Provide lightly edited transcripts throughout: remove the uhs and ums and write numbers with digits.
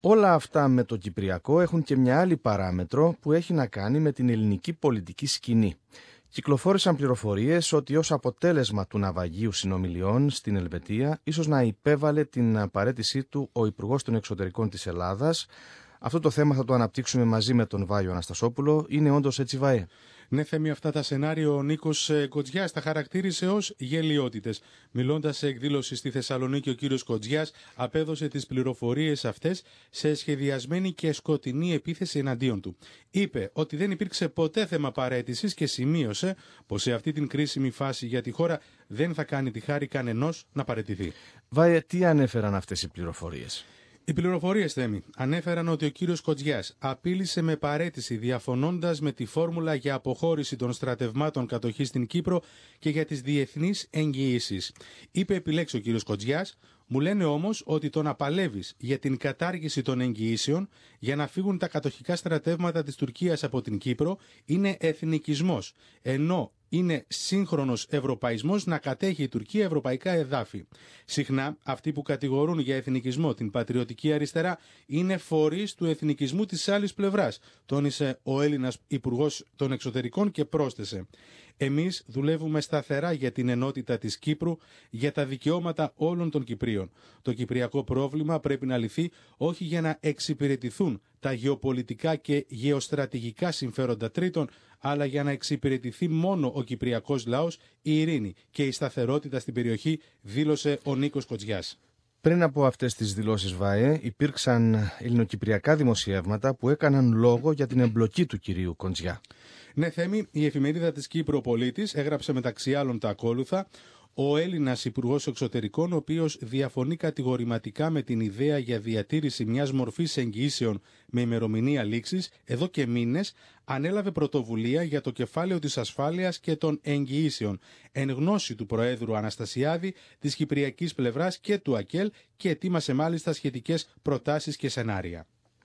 Όλα αυτά με το Κυπριακό έχουν και μια άλλη παράμετρο που έχει να κάνει με την ελληνική πολιτική σκηνή. Κυκλοφόρησαν πληροφορίες ότι ως αποτέλεσμα του ναυαγίου συνομιλιών στην Ελβετία ίσως να υπέβαλε την παραίτησή του ο Υπουργός των Εξωτερικών της Ελλάδας. Αυτό το θέμα θα το αναπτύξουμε μαζί με τον Βάιο Αναστασόπουλο. Είναι όντως έτσι, Βάε? Ναι, Θέμη, αυτά τα σενάριο ο Νίκος Κοτζιάς τα χαρακτήρισε ως γελοιότητες. Μιλώντας σε εκδήλωση στη Θεσσαλονίκη, ο κύριος Κοτζιάς απέδωσε τις πληροφορίες αυτές σε σχεδιασμένη και σκοτεινή επίθεση εναντίον του. Είπε ότι δεν υπήρξε ποτέ θέμα παραίτησης και σημείωσε πως σε αυτή την κρίσιμη φάση για τη χώρα δεν θα κάνει τη χάρη κανενός να παραιτηθεί. Βάε, τι ανέφεραν αυτές οι πληροφορίες? Οι πληροφορίες, Θέμη, ανέφεραν ότι ο κύριος Κοτζιάς απείλησε με παραίτηση διαφωνώντας με τη φόρμουλα για αποχώρηση των στρατευμάτων κατοχής στην Κύπρο και για τις διεθνείς εγγυήσεις. Είπε επιλέξει ο κύριος Κοτζιάς: «Μου λένε όμως ότι το να παλεύεις για την κατάργηση των εγγυήσεων για να φύγουν τα κατοχικά στρατεύματα της Τουρκίας από την Κύπρο είναι εθνικισμός, ενώ είναι σύγχρονος ευρωπαϊσμός να κατέχει η Τουρκία ευρωπαϊκά εδάφη. Συχνά αυτοί που κατηγορούν για εθνικισμό την πατριωτική αριστερά είναι φορείς του εθνικισμού της άλλης πλευράς», τόνισε ο Έλληνας Υπουργός των Εξωτερικών και πρόσθεσε: «Εμείς δουλεύουμε σταθερά για την ενότητα της Κύπρου, για τα δικαιώματα όλων των Κυπρίων. Το κυπριακό πρόβλημα πρέπει να λυθεί όχι για να εξυπηρετηθούν τα γεωπολιτικά και γεωστρατηγικά συμφέροντα τρίτων, αλλά για να εξυπηρετηθεί μόνο ο κυπριακός λαός, η ειρήνη και η σταθερότητα στην περιοχή», δήλωσε ο Νίκος Κοτζιάς. Πριν από αυτές τις δηλώσεις, Βάε, υπήρξαν ελληνοκυπριακά δημοσιεύματα που έκαναν λόγο για την εμπλοκή του κυρίου Κοτζιά. Ναι, Θέμη, η εφημερίδα της Κύπρου Ο Πολίτης έγραψε μεταξύ άλλων τα ακόλουθα. Ο Έλληνας Υπουργός Εξωτερικών, ο οποίος διαφωνεί κατηγορηματικά με την ιδέα για διατήρηση μιας μορφής εγγυήσεων με ημερομηνία λήξης, εδώ και μήνες ανέλαβε πρωτοβουλία για το κεφάλαιο της ασφάλειας και των εγγυήσεων, εν γνώση του Προέδρου Αναστασιάδη, της κυπριακής πλευράς και του ΑΚΕΛ, και ετοίμασε μάλιστα σχετικές προτάσεις και σενάρια.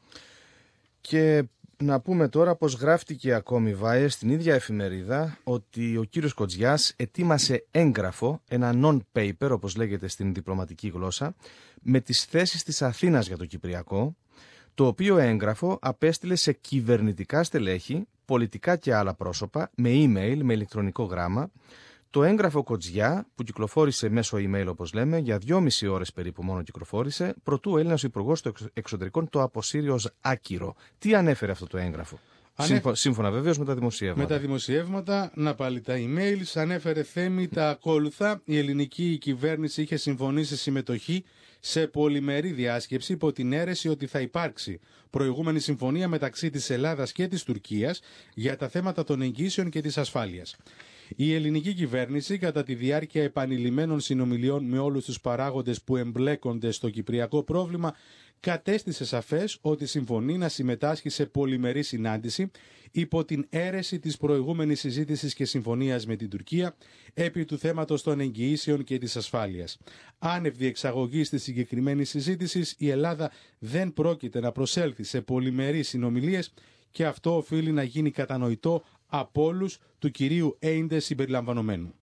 Και να πούμε τώρα πως γράφτηκε ακόμη, Βάε, στην ίδια εφημερίδα ότι ο κύριος Κοτζιάς ετοίμασε έγγραφο, ένα non-paper όπως λέγεται στην διπλωματική γλώσσα, με τις θέσεις της Αθήνας για το Κυπριακό, το οποίο έγγραφο απέστειλε σε κυβερνητικά στελέχη, πολιτικά και άλλα πρόσωπα, με email, με ηλεκτρονικό γράμμα. Το έγγραφο Κοτζιά, που κυκλοφόρησε μέσω email όπως λέμε, για 2,5 ώρες περίπου μόνο κυκλοφόρησε, προτού ο Έλληνας Υπουργός των Εξωτερικών το αποσύρει ως άκυρο. Τι ανέφερε αυτό το έγγραφο? Σύμφωνα βεβαίως με τα δημοσιεύματα. Με τα δημοσιεύματα, να πάλι τα email, ανέφερε, Θέμη, τα ακόλουθα. Η ελληνική κυβέρνηση είχε συμφωνήσει συμμετοχή σε πολυμερή διάσκεψη υπό την αίρεση ότι θα υπάρξει προηγούμενη συμφωνία μεταξύ της Ελλάδας και της Τουρκίας για τα θέματα των εγγύσεων και της ασφάλειας. Η ελληνική κυβέρνηση, κατά τη διάρκεια επανειλημμένων συνομιλιών με όλους τους παράγοντες που εμπλέκονται στο κυπριακό πρόβλημα, κατέστησε σαφές ότι συμφωνεί να συμμετάσχει σε πολυμερή συνάντηση υπό την αίρεση της προηγούμενης συζήτησης και συμφωνίας με την Τουρκία επί του θέματος των εγγυήσεων και της ασφάλειας. Άνευ διεξαγωγής της συγκεκριμένης συζήτησης, η Ελλάδα δεν πρόκειται να προσέλθει σε πολυμερείς συνομιλίες και αυτό οφείλει να γίνει κατανοητό από όλους, του κυρίου Έιντε συμπεριλαμβανομένου.